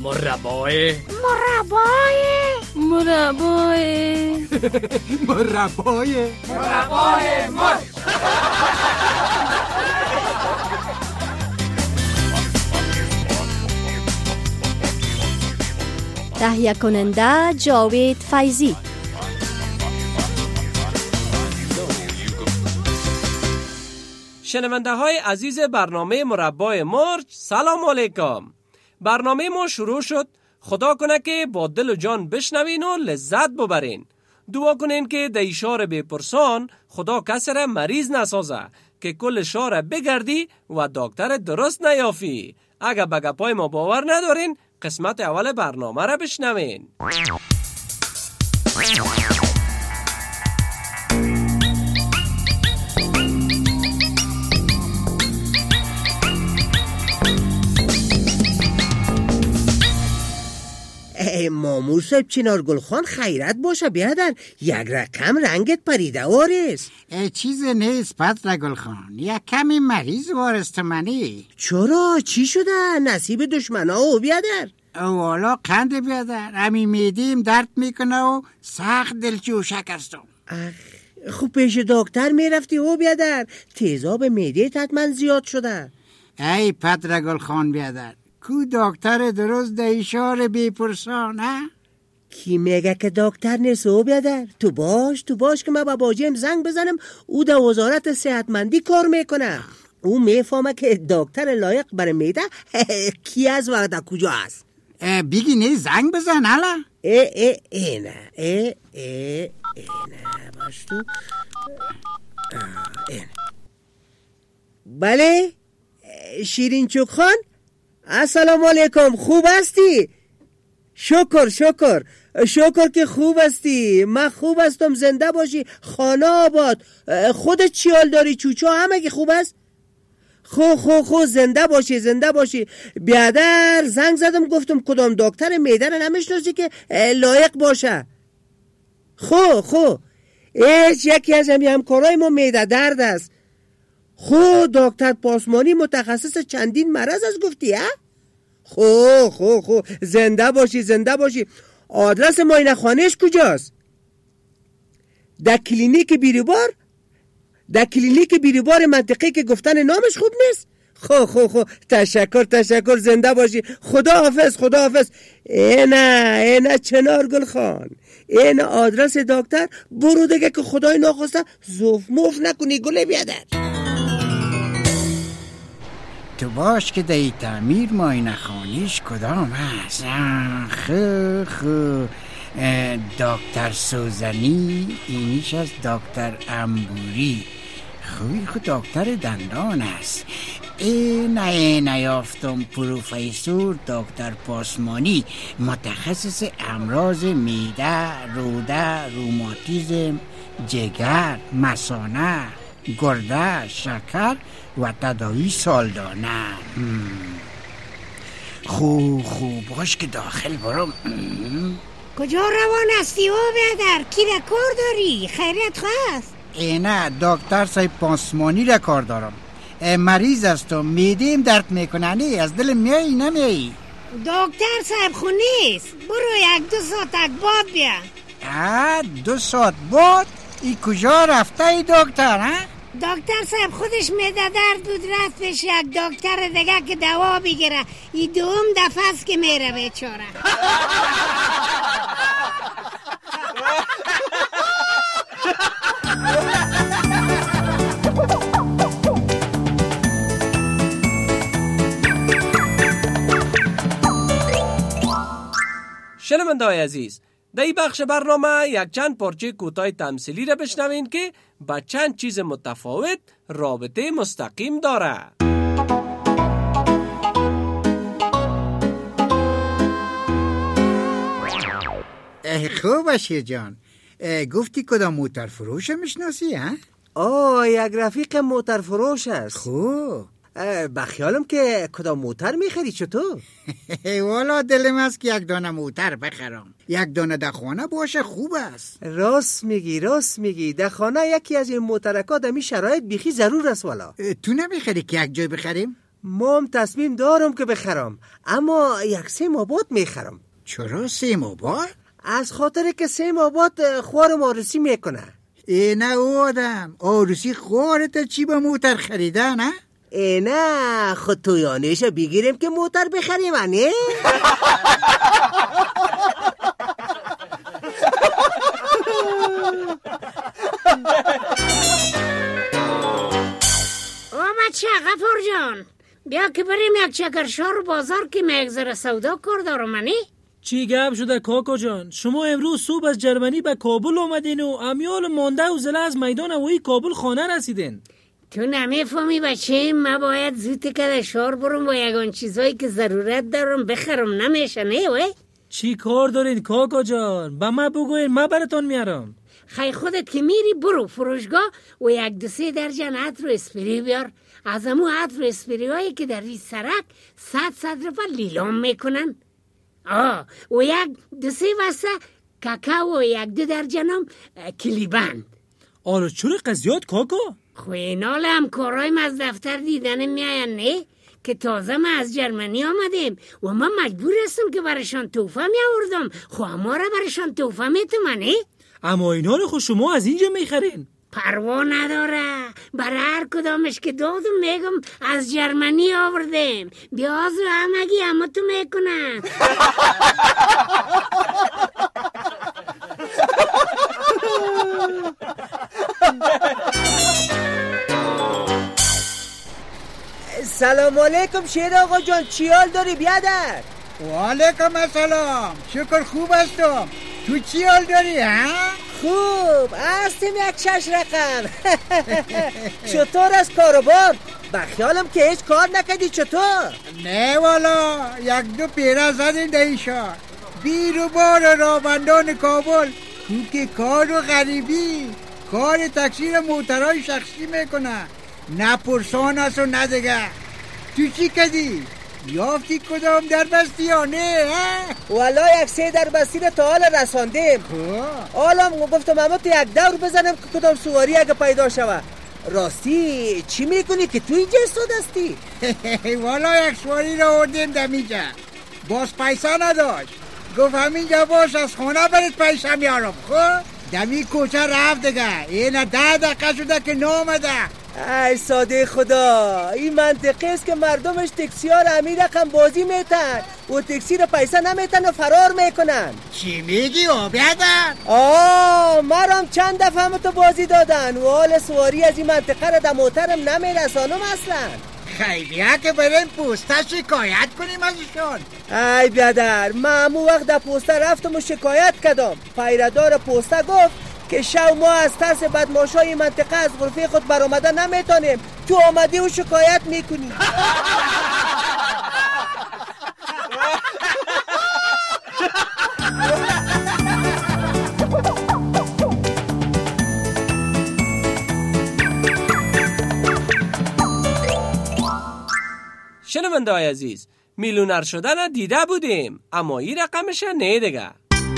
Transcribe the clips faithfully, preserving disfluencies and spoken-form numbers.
مربای مربای مربای مربای مربای مرغ. تهیه کننده جاوید فیضی. شنونده های عزیز برنامه مربای مرغ، سلام علیکم. برنامه ما شروع شد. خدا کنه که با دل و جان بشنوین و لذت ببرین. دعا کنین که در شهر بپرسان خدا کسی را مریض نسازه که کل شهر بگردی و دکتر درست نیافی. اگه به گپای ما باور ندارین، قسمت اول برنامه را بشنوین. ای مامور صاحب چنار گلخان خیرت باشه بیادر، یک رقم رنگت پریده وارست. چیز نیست پتر گلخان، یک کمی مریض وارست منی. چرا؟ چی شده؟ نصیب دشمنا و بیادر؟ والا قند بیادر، همی میدیم درد میکنه و سخت دلجوشک هستم. خب پیش دکتر میرفتی او بیادر؟ تیزاب معده حتما زیاد شده. ای پتر گلخان بیادر، کو دکتر درست در شهر بپرسان ها؟ کی میگه که دکتر نیست او بیادر؟ تو باش تو باش که من با باجیم زنگ بزنم، او در وزارت صحتمندی کار میکنه. او میفهمه که دکتر لایق برای میده کی از و در کجا است. بیگی نه زنگ بزن حالا. ای ای ای نه ای ای ای نه باش تو. ای نه. بله شیرین چوک خان، السلام علیکم، خوب هستی؟ شکر شکر شکر که خوب هستی. من خوب هستم، زنده باشی، خانه آباد. خودت چی حال داری؟ چوچا همه که خوب است؟ خو خو خو زنده باشی زنده باشی. بیادر زنگ زدم گفتم کدام دکتر معده رو نمیشناسی که لایق باشه. خو خو ایش یکی از همی همکارای ما معده درد است. خو دکتر پاسمانی متخصص چندین مرض از گفتی ها؟ خو خو خو زنده باشی زنده باشی. آدرس معاینه خانهش کجاست؟ در کلینیک بیروبار؟ در کلینیک بیروبار منطقه که گفتن نامش خوب نیست؟ خو خو خو تشکر تشکر زنده باشی. خدا حافظ خدا حافظ. اینا اینا چنار گل خان، این آدرس دکتر. برو دیگه که خدای ناخواسته زوف موف نکنی گله بیادر. تو باش که دایی تعمیر معاینه خانیش کدام هست؟ خو خو دکتر سوزنی، اینیش از دکتر انبوری. خوی خود دکتر دندان است. این نه یافتم پروفیسور دکتر پاسمانی، متخصص امراض میده، روده، روماتیزم، جگر، مثانه، گرده، شکر و تداوی سالدانه. خوب خوب باش که داخل برم. کجا روان هستی او بیادر؟ کی را کار داری؟ خیریت خواست؟ نه دکتر صاحب پاسمانی را کار دارم. مریض هستم، میدیم درد میکنه. نه از دل میایی نمیایی؟ دکتر صاحب خونیست، برو یک دو ساعت بعد بیا. دو ساعت بعد؟ ای کجا رفته ای دکتر ها؟ دکتر صاحب خودش میده درد بود، رفت پیش یک دکتر دیگه که دوا بگیره. ای دوم دفعه است که میره بیچاره. شنونده‌های عزیز، در این بخش برنامه یک چند پارچه کوتاه تمثیلی را بشنوین که با چند چیز متفاوت رابطه مستقیم داره. خوب بشیر جان، گفتی کدام موتر فروش میشناسی ها؟ آه یک رفیق موتر فروش است. خوب بخیالم که کدام موتر میخری چطور؟ والا دلم است که یک دانه موتر بخرم. یک دانه در خانه باشه خوب است. راست میگی راست میگی، در خانه یکی از این موترکا در می شرایط بیخی ضرور است. والا تو نمیخری که یک جای بخریم؟ مام تصمیم دارم که بخرم، اما یک سیم آباد میخرم. چرا سیم آباد؟ از خاطر که سیم آباد خوارم آرسی میکنه. ای نه او آدم، آرسی خوارت چی با موتر خریده نه؟ ای نه خود تویانیشو بگیریم که موتر بخریم نه؟ بچه غفور جان، بیا که بریم یک چکرشار بازار که مگذر سودا کار دارم منی. چی گپ شده کاکا جان؟ شما امروز صبح از جرمنی به کابل آمدین و امیال مانده و زله از میدان هوایی کابل خانه رسیدین. تو نمیفهمی بچه، من باید زود که شهر برم با یگان چیزایی که ضرورت دارم بخرم، نمیشه نه وی؟ چی کار دارین کاکا جان؟ با من بگوین، من براتون میارم. خیلی خودت که میری برو فروشگاه و یک دو سه درجن عطر و اسپری بیار. از امو عطر و اسپری هایی که در ریز سرک صد صد روپا لیلام میکنن. آه و یک دو سه وسه کاکاو و یک دو درجنم کلیبند. آره چرا قضیات کاکا؟ خوی نال هم کارایم از دفتر دیدن میاین نه؟ که تازه ما از جرمنی آمدیم و من مجبور هستم که برشان توفه میاوردم. خو اما را برشان توفه میتومنه؟ اما اینا رو خود شما از اینجا میخرین؟ پروا نداره، برای هر کدامش که دادم میگم از جرمنی آوردیم. بیاز رو همگی اما تو میکنن. سلام علیکم شیر آقا جان، چی حال داری بیادر؟ و علیکم السلام، شکر خوب هستم. تو چی حال داری ها؟ خوب هستیم یک شش رقم. چطور از کاروبار؟ بخیالم که هیچ کار نکردی. چطور؟ نه والا، یک دو پیره زدیم دیشان بیرو بار رابندان کابل. تو که کار و غریبی کار تکثیر موترهای شخصی میکنه، نه پرسان است و نه دیگه. تو چی کردی؟ یافتی کدام در بستی یا نه؟ والا یک سه در بستی رو تا حال رساندیم. حالا گفتم اما تو یک دور بزنم که کدام سواری اگه پیدا شود. راستی چی میکنی که تو اینجا استاد هستی؟ والا یک سواری رو آوردیم دمیجا، باز پیسه نداشت. گفت همینجا باش از خونه برید پیسه میارم. خب دمی کوچه رفت دیگه. اینه ده دقیقه شده که نامده. ای ساده خدا، این منطقه است که مردمش تکسی ها رو امیر رقم بازی میتن و تکسی رو پیسه نمیتن و فرار میکنن. چی میگی او بیادر؟ آه مرام چند دفعه هم تو بازی دادن و حال سواری از این منطقه رو در موترم نمیرسانم اصلا. خیلیه که بریم پوسته شکایت کنیم ازشون. ای بیادر، من همون وقت در پوسته رفتم و شکایت کردم. پیردار پوسته گفت که شو ما از ترس بدماشای منطقه از غرفه خود برآمده نمیتونیم، تو آمدی و شکایت میکنی. شنونده های عزیز، میلیونر شدن دیده بودیم اما این رقمش نه دیگه.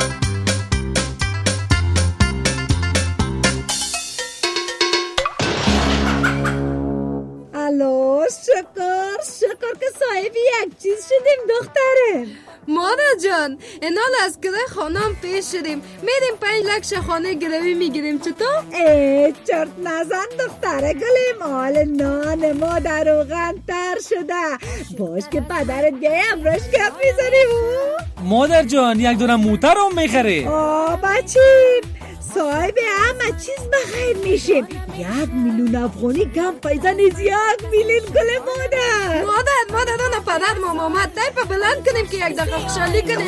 الو شکر شکر که صاحبی یک چیز شدیم دخترم. مادر جان اینال از گره خانم پیش شدیم، میریم پنج لکش خانه گروی میگیریم. چطور؟ ای چرت نزن دختره گلیم، حال نان ما در روغن تر شده. باش که پدرت بیای امروش گپ میزنیم. مادر جان یک دونم موتر هم میخره. آه بچیم صاحب همه چیز بخیر میشیم. یک میلیون افغانی کم پیدا نیز یک میلیون گل مادر. مادر مادر دانا پدر مام آمد تایپ بلند کنیم که یک دقیقه خوشحالی کنیم.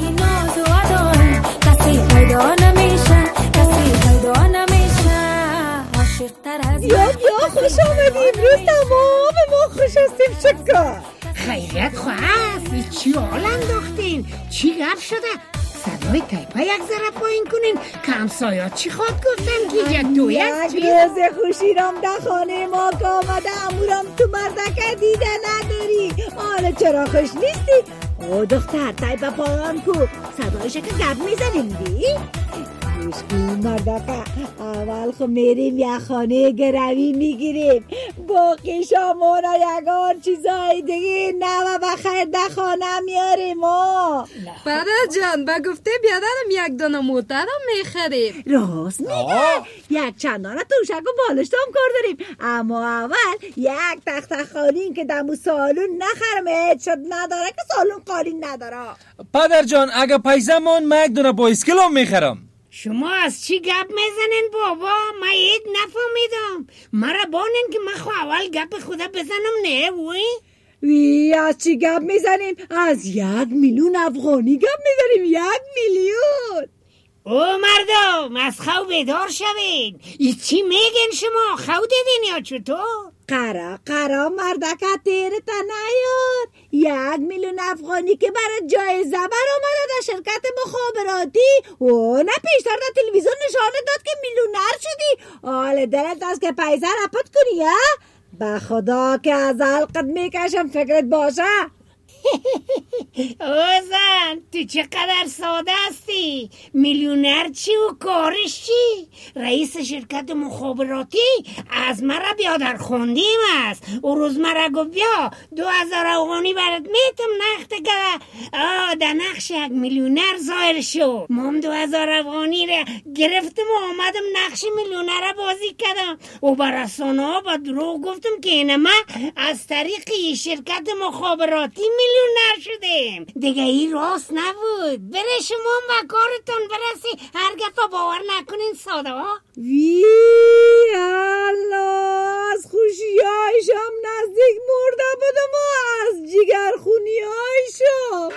کسی پیدا نمیشه، کسی پیدا نمیشه عاشق تر از یا یا خوش آمدی. امروز تمام ما خوش هستیم. شکر خیلیت خواست. چی حال انداختین؟ چی گپ شده؟ صدای تایپا یک ذره پایین کنین که همسایات چی خواد گفتن که یک دوی از یک روز خوشیرم در خانه ما که آمده امورم تو مردکه دیده نداری. حالا چرا خوش نیستی؟ او دختر تایپا پایان کو صدایشه که گپ میزنیم دی؟ خوشگی مردکه، اول خو میریم یه خانه گروی میگیریم، باقی شامونا یگان چیزای دیگه نوه بخیر ده خانه میاریم. برادر جان با گفته بیادرم یک دانه موترم میخریم. راست میگه، یک چندانه توشک و بالشتم کار داریم، اما اول یک تخت خالین که دمو سالون نخرم، هیچ شد نداره که سالون قالین نداره. پدر جان اگه پیسه من من یک دونه بایسکل هم میخرم. شما از چی گپ میزنین بابا؟ من هیچ نفهمیدم. مرا بانین که من خو اول گپ خدا بزنم نه وی؟ وی از چی گپ میزنیم؟ از یک میلیون افغانی گپ میزنیم. یک میلیون. او مردم از خو بیدار شوید. ای چی میگین شما؟ خو دیدین یا چطور؟ قرا قرا مردکه تیرتا نیاد. یک میلیون افغانی که برای جایزه بر آمده در شرکت مخابراتی و نه پیشتر در تلویزیون نشانه داد که میلیونر شدی. حال دلت است که پیسه رپت کنی یا؟ به خدا که از حلقت میکشم فکرت باشه. اوزن تو چقدر ساده هستی. میلیونر چی و کارش چی؟ رئیس شرکت مخابراتی از مرا بیادر خوندیم است. او روز مرا گفت بیا دو هزار افغانی برات میتم نخته که آه در نقش یک میلیونر ظاهر شو. مام دو هزار افغانی را گرفتم و آمدم نقش میلیونر را بازی کردم و بر رسانه ها با دروغ گفتم که این من از طریق شرکت مخابراتی میلیونر شدیم. دیگه این راست نبود. بره شما و کارتون برسی. هر گفت باور نکنین ساده ها. وی الله از خوشیایشم نزدیک مرده بودم و از جگر خونیایشم.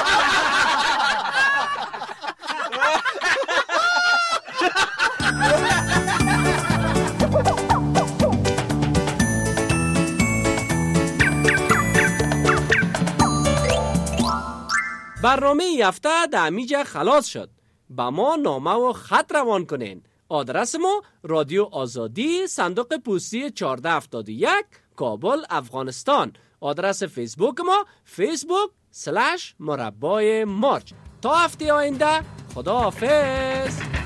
برنامه یفته در میجه خلاص شد. با ما نامه و خط روان کنین. آدرس ما رادیو آزادی، صندوق پستی چهارده هفتاد و یک، کابل، افغانستان. آدرس فیسبوک ما فیسبوک سلش مربای مارچ. تا هفته آینده خدا حافظ.